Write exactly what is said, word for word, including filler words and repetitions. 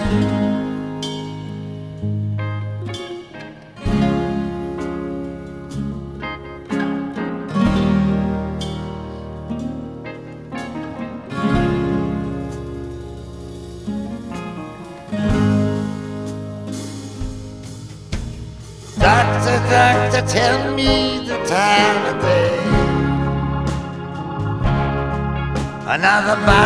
Doctor, doctor, tell me the time of day. Another